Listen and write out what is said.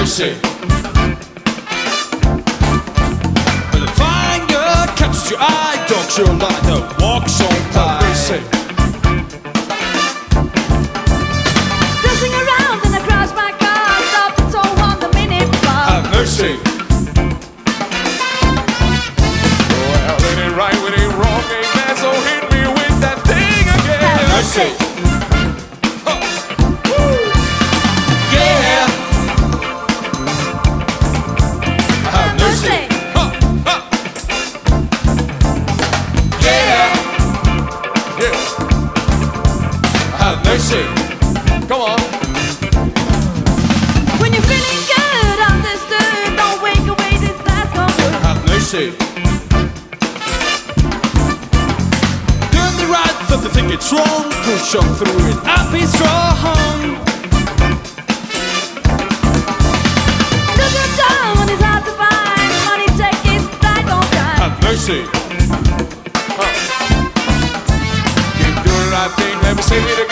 mercy. When the fire catches your eye, don't you like the walks on by? Mercy. Dancing around in a crash my car, stop and so on the minibar. Have mercy. Well, it ain't right, it ain't wrong, ain't bad, so hit me with that thing again. Have mercy. Yeah. Have mercy. Yeah. Yeah. Have mercy. Come on. When you're feeling good, understood, don't wake away this last comfort. Have mercy. Doing the right thing, to think it's wrong, push on through it. I'll be strong. Look at time when it's hard to find. Money check is right on time. Have mercy. Keep doing the right thing, let me say it again.